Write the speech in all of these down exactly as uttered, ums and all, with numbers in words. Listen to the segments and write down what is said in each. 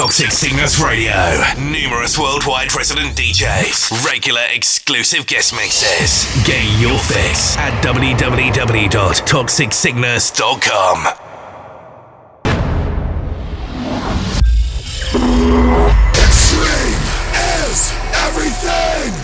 Toxic Sickness Radio. Numerous worldwide resident D Js. Regular exclusive guest mixes. Get your fix at w w w dot toxic sickness dot com. Extreme is everything!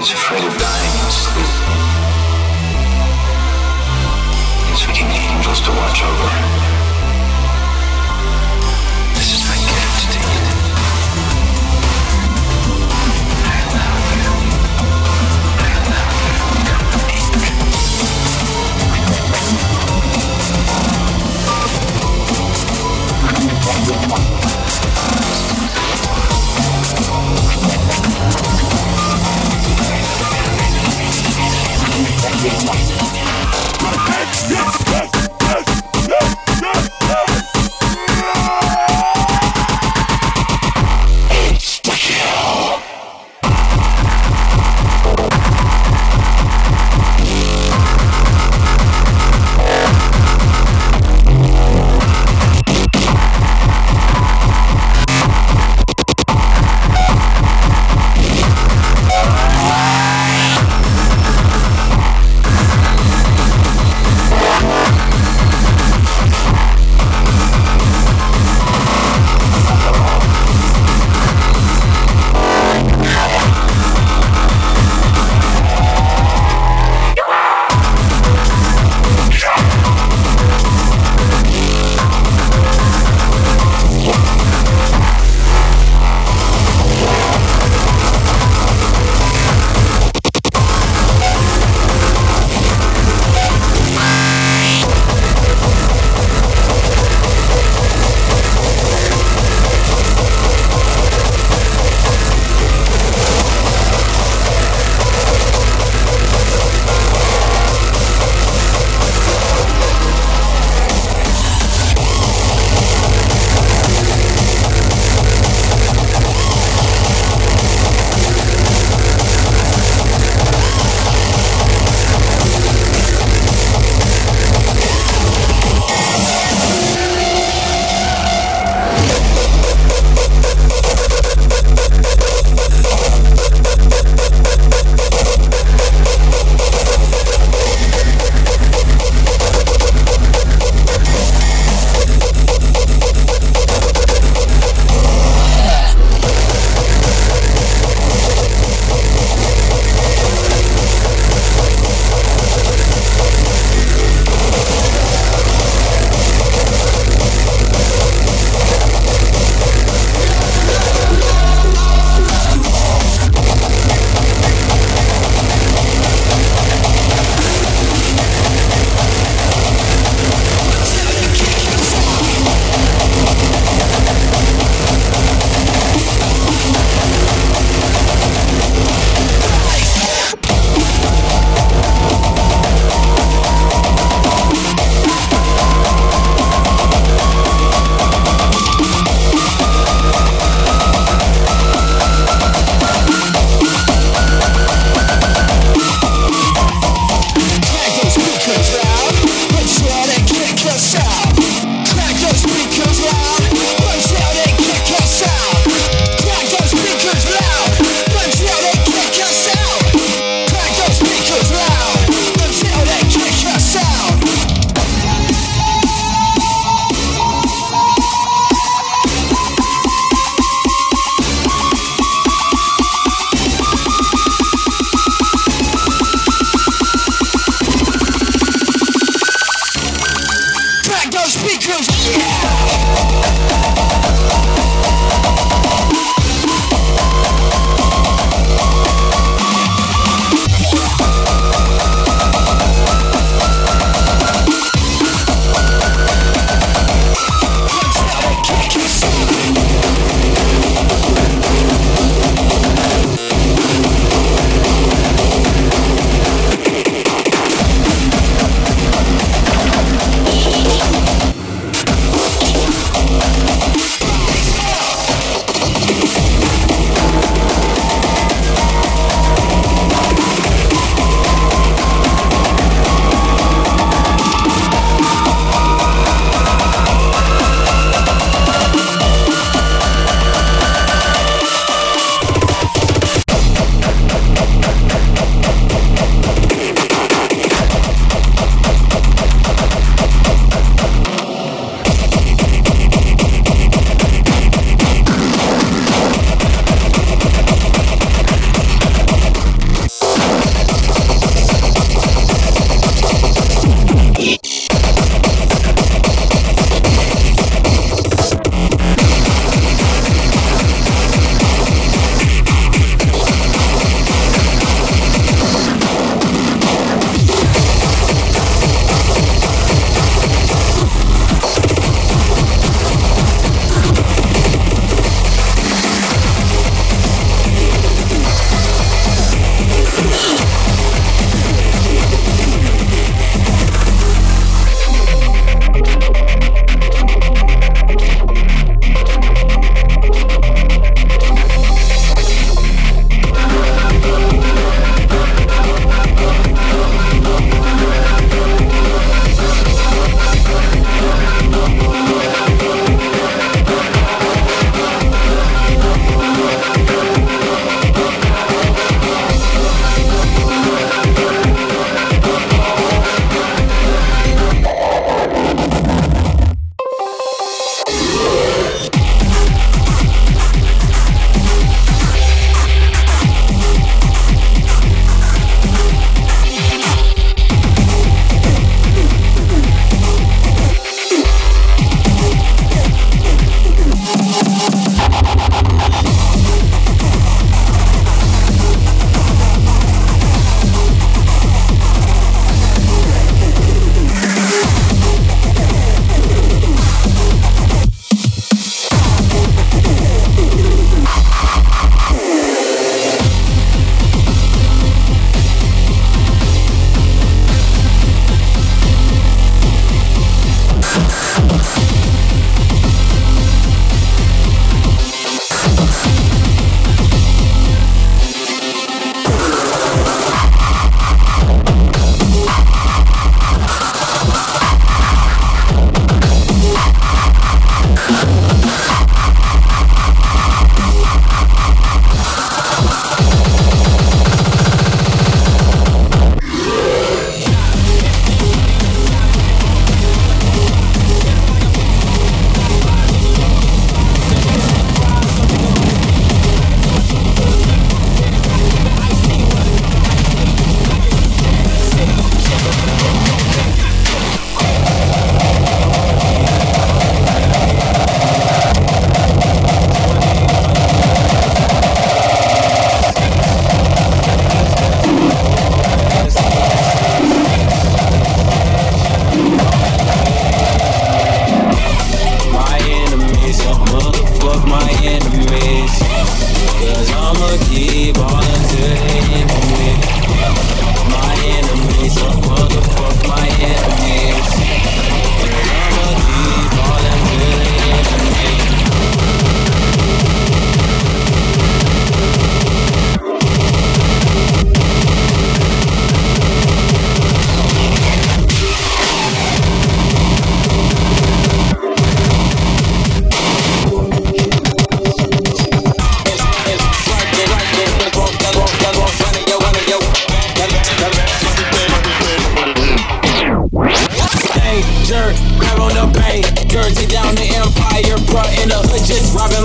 He's afraid of dying in sleep. Thinks we can get angels to watch over him. This is my gift to you. I love you. I love Yes, yes, yes, yes, yes.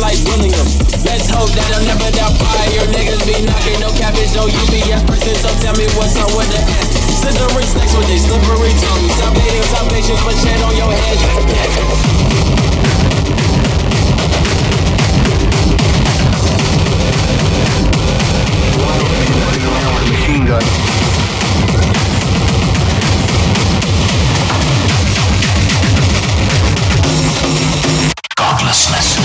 like William. Let's hope that I'll never die fire. Niggas be knocking, no cabbage, no U B S person. So tell me what's up with the S. Slippery snakes with they slippery tongues. Salvating salvations, but shit on your head. Machine gun. Godlessness.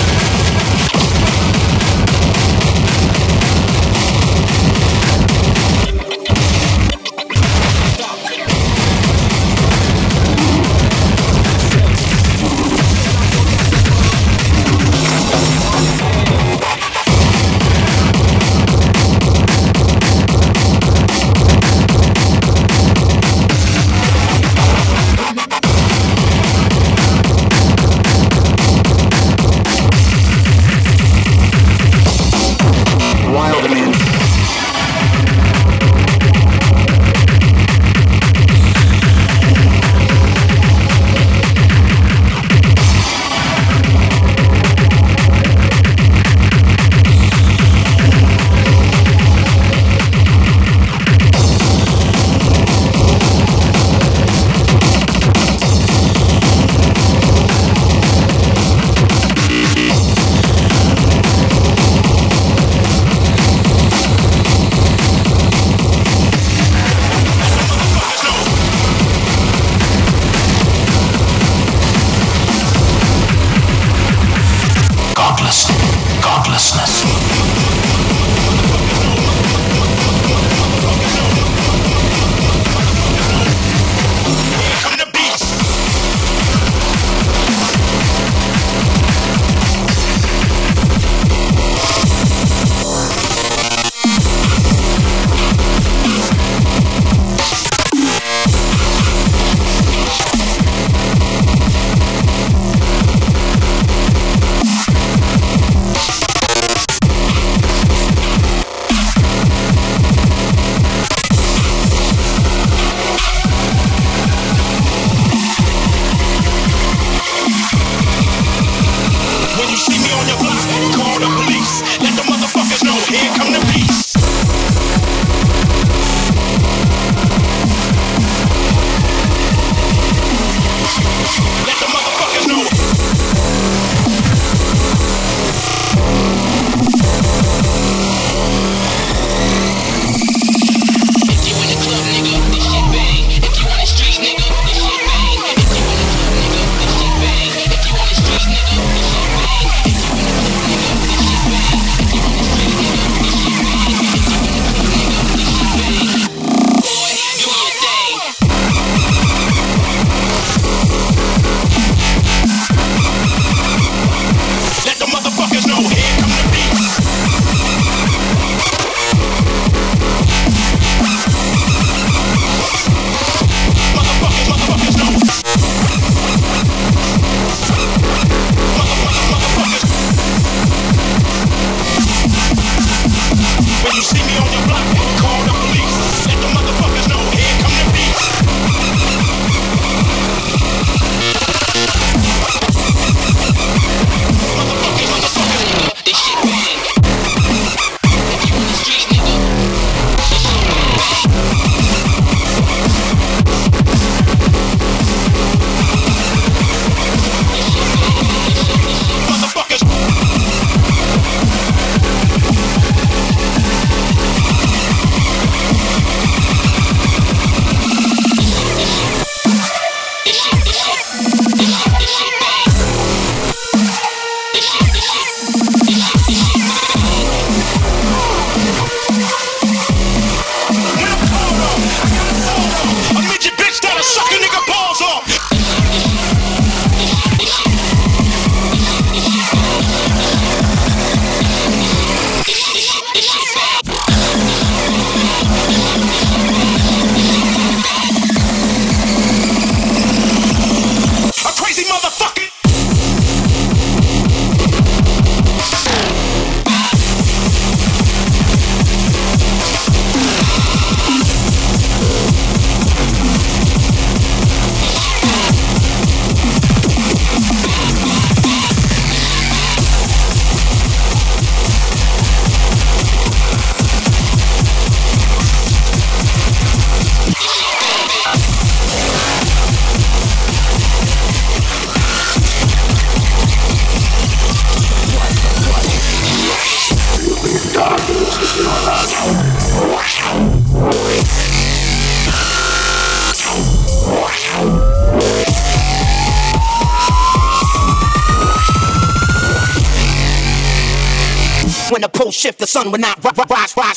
When the pole shift, the sun will not rise, rise, rise.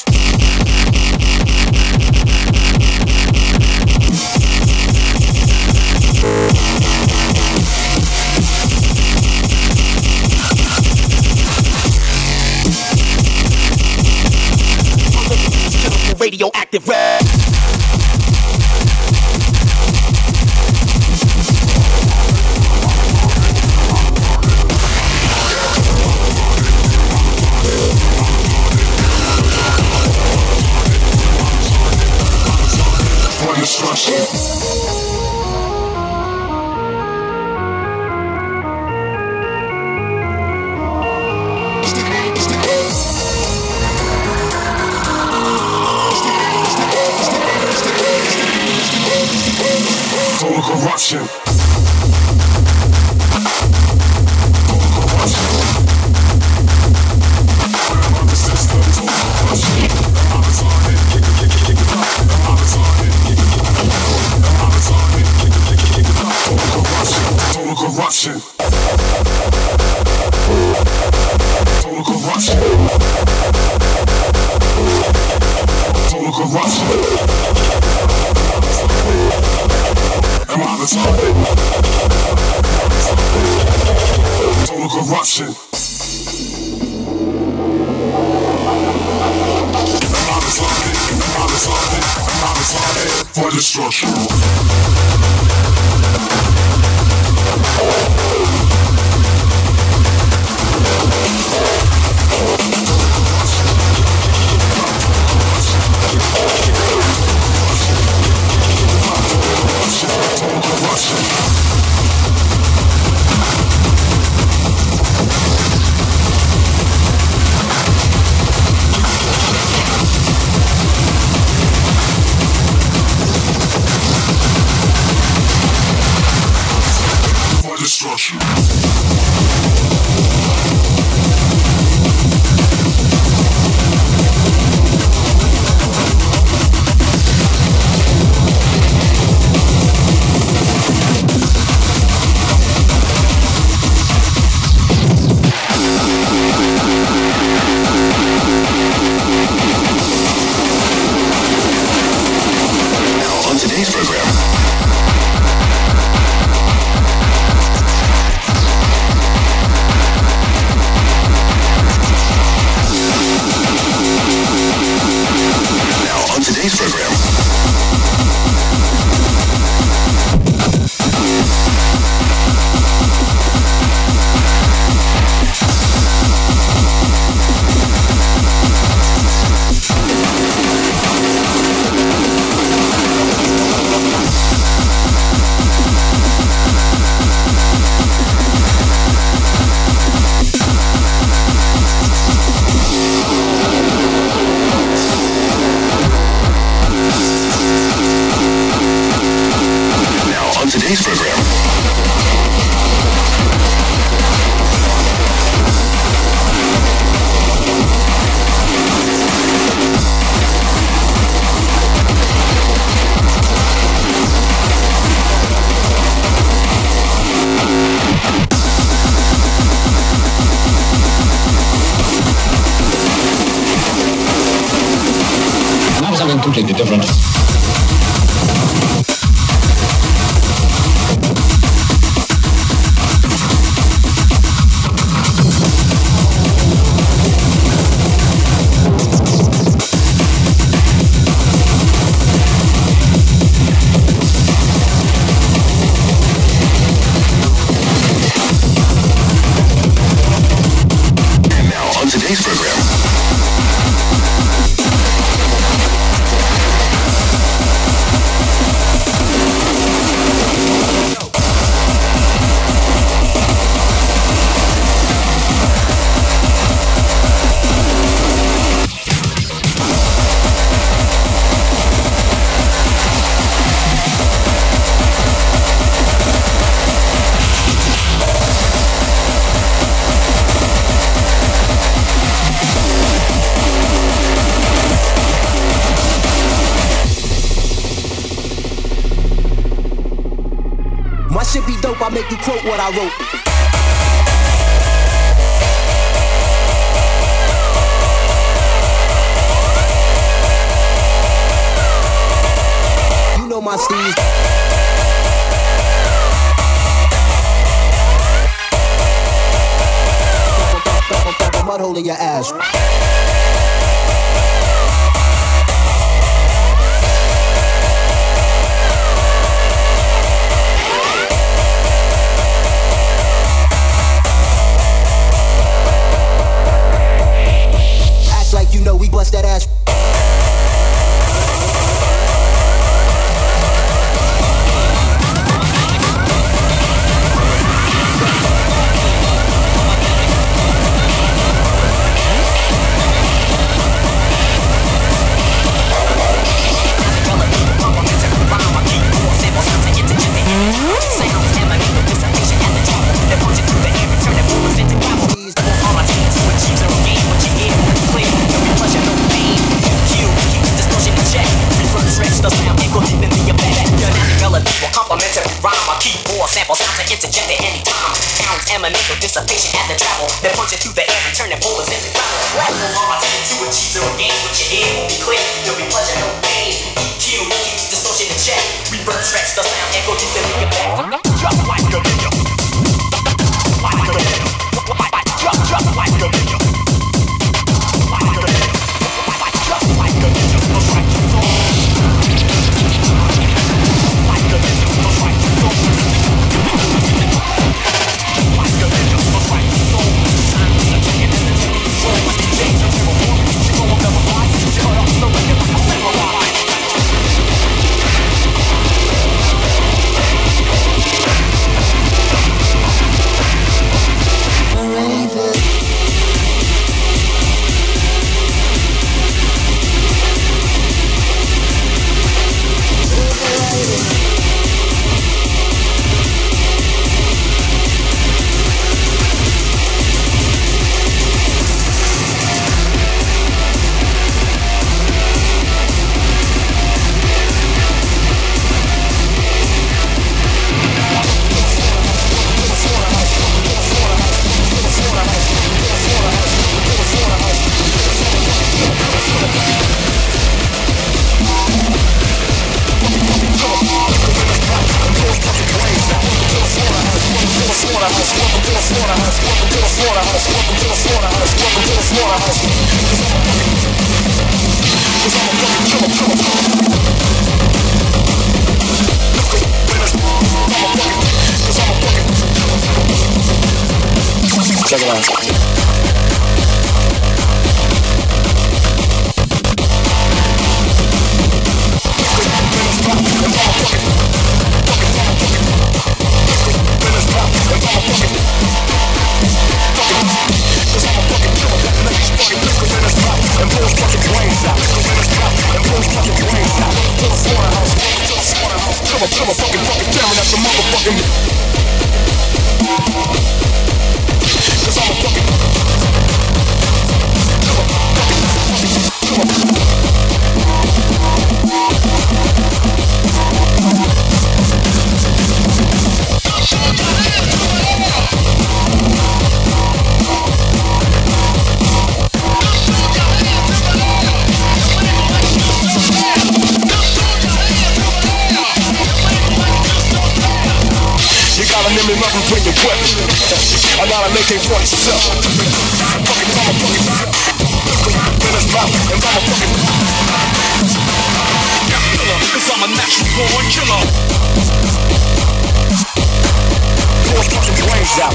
Radioactive red. For destruction. Total corruption. Total corruption. I'm on the system. Total corruption. I'm retarded. Kick it, kick it, kick it up. I'm retarded. Kick it, kick it, kick it up. I'm retarded. Kick it, kick it, kick it up. Total corruption. Total corruption. Total corruption. Total corruption. Am I retarded? Total corruption. Am I retarded? Am I retarded? Am I retarded? For destruction. Total corruption. For destruction. Today's program. Now on today's program. Today's program. Now something completely different. Today's program. shit be dope, I make you quote what I wrote. steez. Mud hole in your ass. Act like you know we bust that ass. Emanating dissipation at the travel that punches through the air and turn the bullets into gravel. All I take to achieve zero gain, what you hear will be clear. There'll be pleasure, no pain. E Q keeps distortion in check. Reverse tracks the sound, echo deep in the back. Drop like a video. Like a video. Drop, drop like a video. Like a video. Drop like a video. No strike to go. Like a video. No strike to go. Check it out. Bring your weapon. I gotta make it for yourself. Fucking motherfucking in his mouth and motherfucking killer, cause I'm a natural born killer. Cause fucking brains out.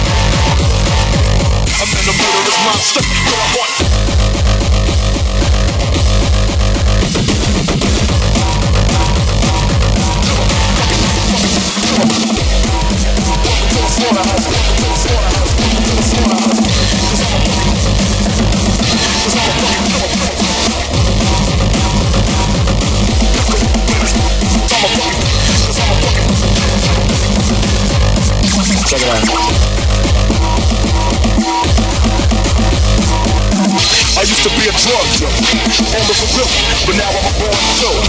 I'm in the murderous monster with a heart. Check it out. I used to be a drug dealer, on the real, but now I'm a born killer.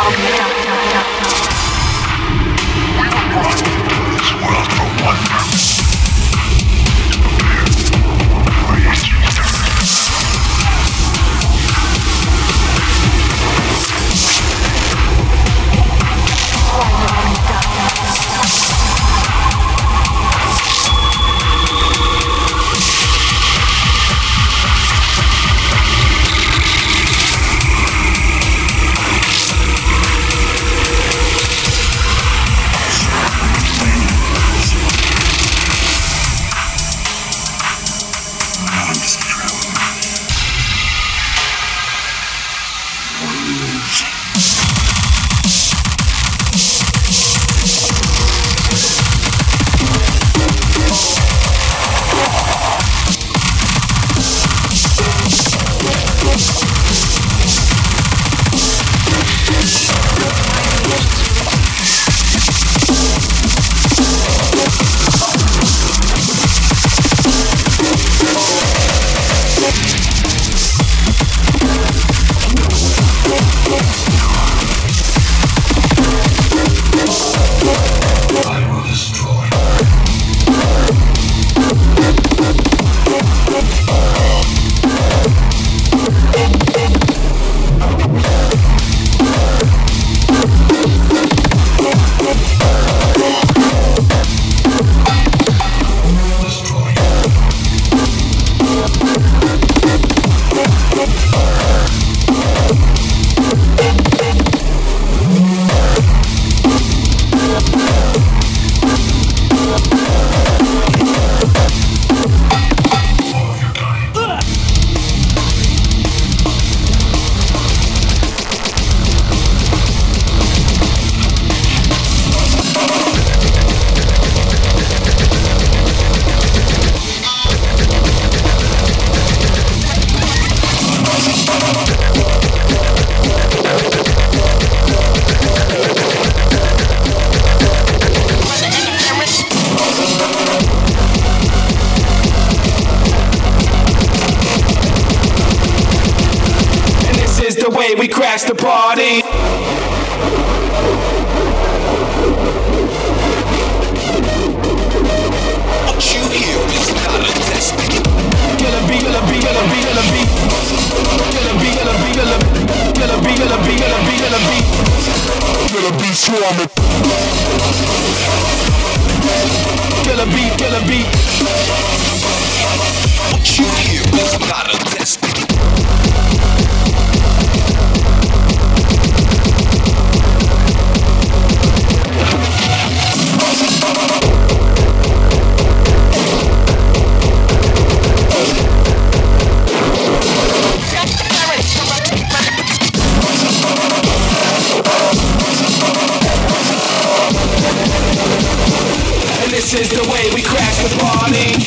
We crashed the party. What you hear is not a test. Gonna be, gonna be, gonna be, gonna be. Gonna be, gonna be, gonna be. Gonna be, gonna be, gonna be, gonna be. Gonna be swarming. Gonna be, gonna be. What you hear is not a test. This is the way we crash the party.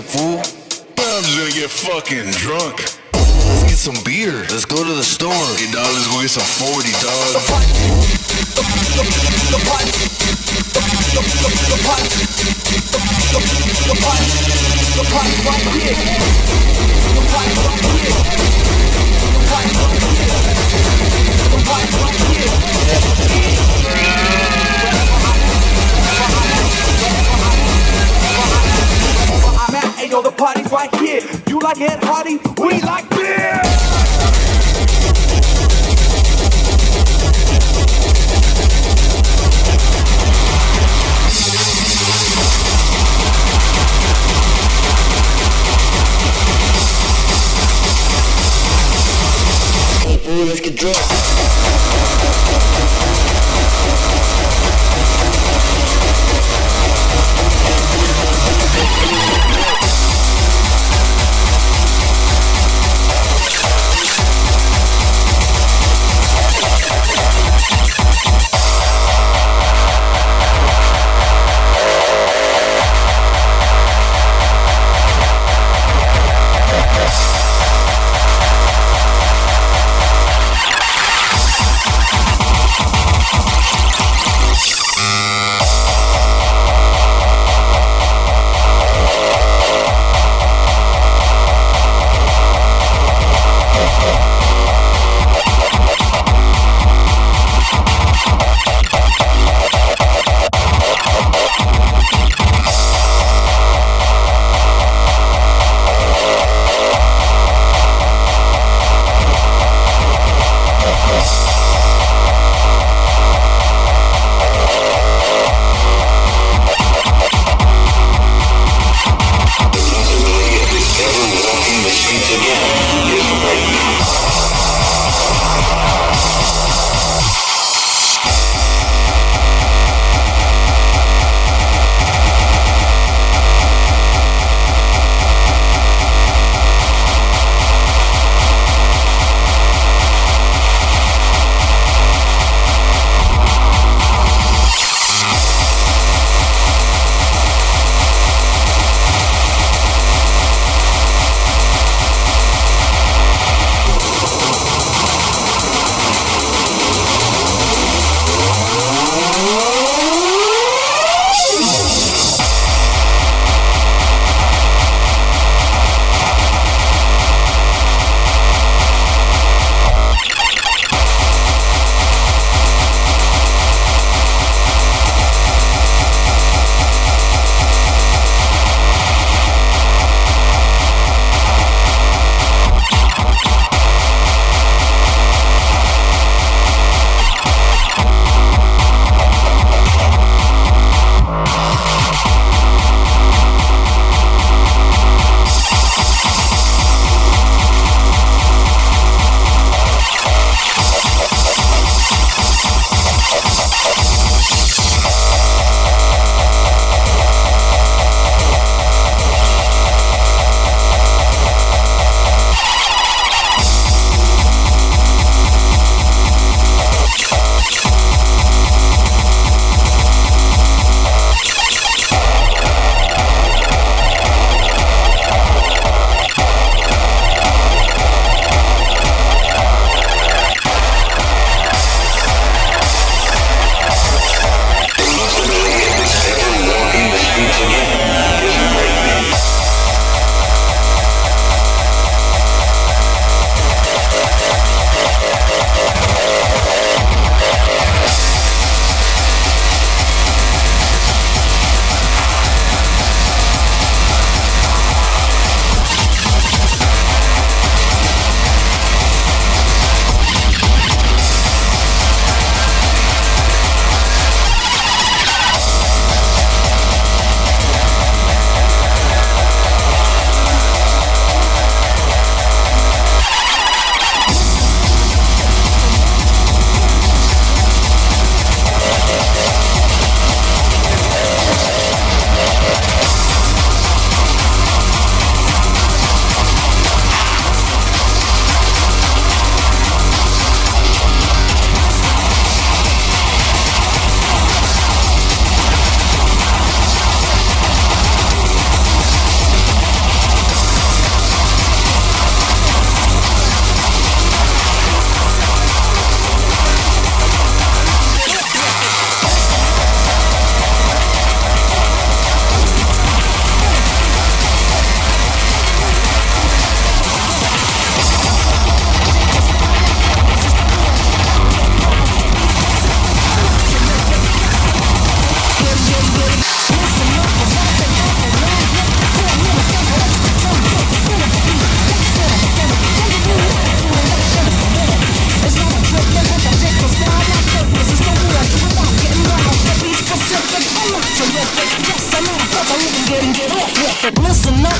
fool. I'm just gonna get fucking drunk. Let's get some beer. Let's go to the store. Hey, dog, let's go get some forty, dog. The party, the party, the party, the party, the party right here. The party right here. The party right here. The party right here. I'm at, hey yo, the party's right here. You like Ed Hardy? We like beer. Hey, fool, let's get drunk.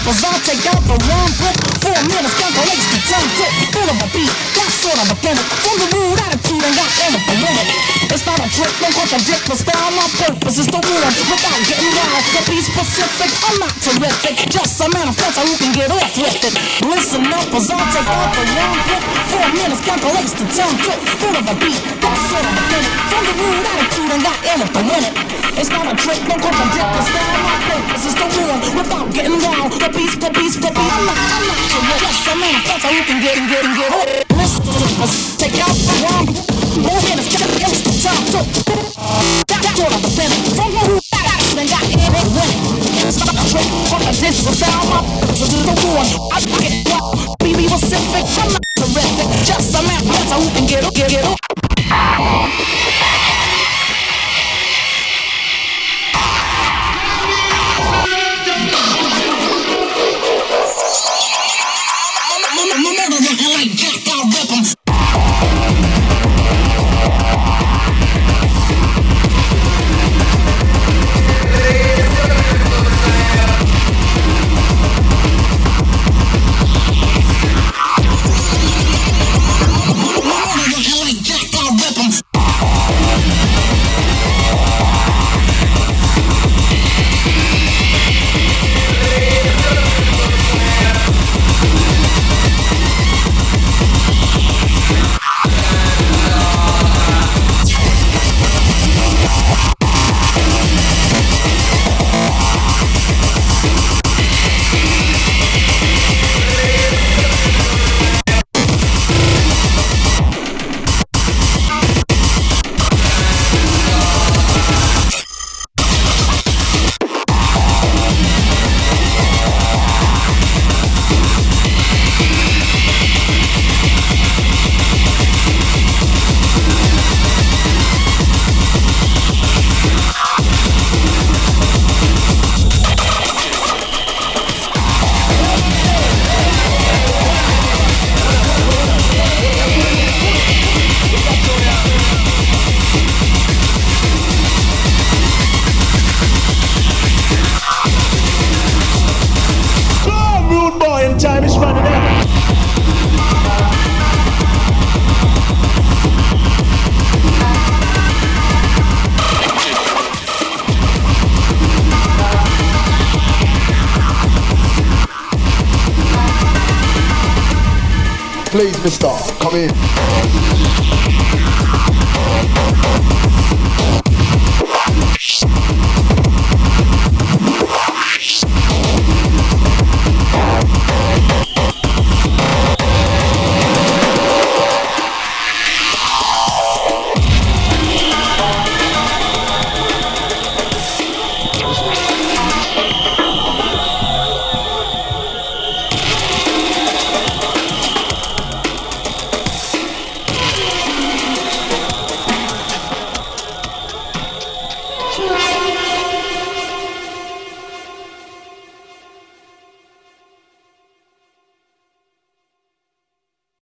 apples, I'll take out the wrong book. Four minutes, got the legs to jump to. Bit of a beat, that sort of a gimmick. From the rude attitude and got everything with it. It's not a trick, don't contradict the style. My purpose is to warn without getting wild. To be specific, I'm not terrific. Just a manifesto who can get off with it. Listen up, as I'll take out the wrong book. Four minutes, got the legs to jump to. Bit of a beat, that sort of a gimmick. From the rude attitude and got everything with it. It's not a trick, don't contradict the style. My purpose is to warn without getting wild. The beast, the beast, the beast. I'm not, I'm not terrific. Just a manifesto who can get and get and get off. Listen up, take out the wrong book. Four minutes, got the legs to jump to. That sort of a gimmick. From the rude attitude and got everything with it. It's not a trick, contradict the style. My purpose is to warn. I get wild. Be specific, I'm not terrific. Just a manifesto who can get up, get get up. Like Jack, I'll rip 'em. Like Jack, I'll rip 'em. Time is running out. Please, mister, come in.